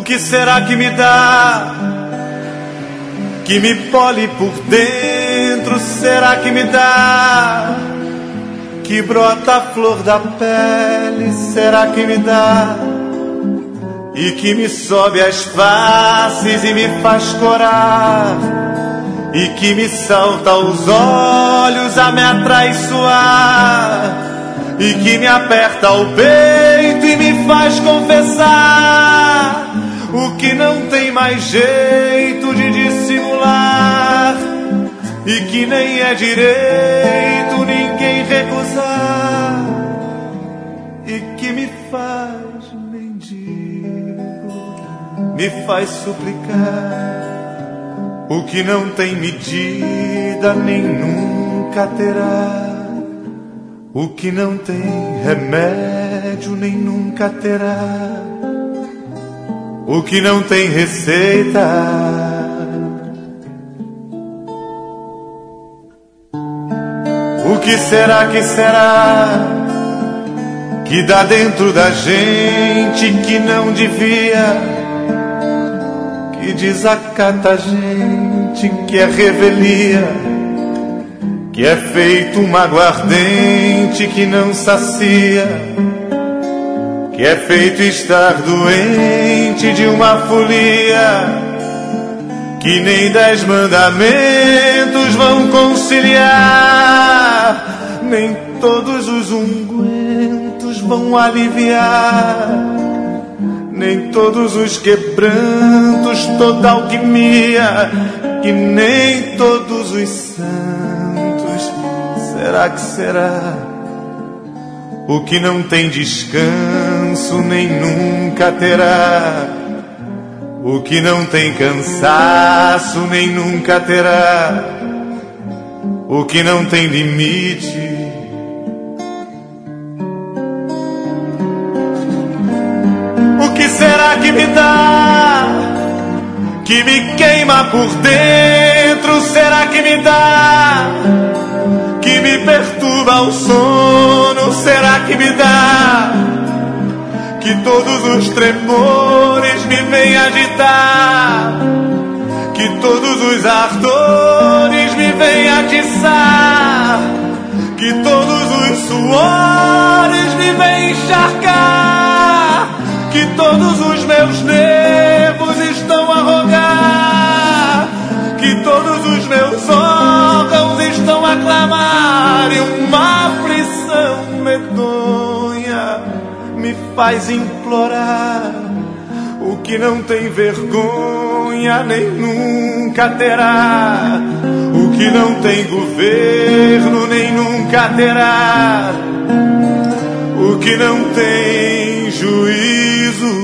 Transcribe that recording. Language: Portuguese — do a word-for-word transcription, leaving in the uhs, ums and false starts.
O que será que me dá, que me pole por dentro? Será que me dá, que brota a flor da pele? Será que me dá, e que me sobe as faces e me faz corar, e que me salta aos olhos a me atraiçoar, e que me aperta o peito e me faz confessar o que não tem mais jeito de dissimular, e que nem é direito ninguém recusar, e que me faz mendigo, me faz suplicar o que não tem medida nem nunca terá, o que não tem remédio nem nunca terá, o que não tem receita. O que será que será que dá dentro da gente que não devia, que desacata a gente, que é revelia, que é feito uma aguardente que não sacia, que é feito estar doente de uma folia, que nem dez mandamentos vão conciliar, nem todos os ungüentos vão aliviar, nem todos os quebrantos, toda alquimia, que nem todos os santos. Será que será o que não tem descanso nem nunca terá, o que não tem cansaço nem nunca terá, o que não tem limite? O que será que me dá, que me queima por dentro? Será que me dá, que me perturba o sono? Será que me dá, que todos os tremores me vêm agitar, que todos os ardores me vêm atiçar, que todos os suores me vêm encharcar, que todos os meus nervos estão a rogar, que todos os meus órgãos estão a clamar, e uma aflição medonha me faz implorar o que não tem vergonha nem nunca terá, o que não tem governo nem nunca terá, o que não tem juízo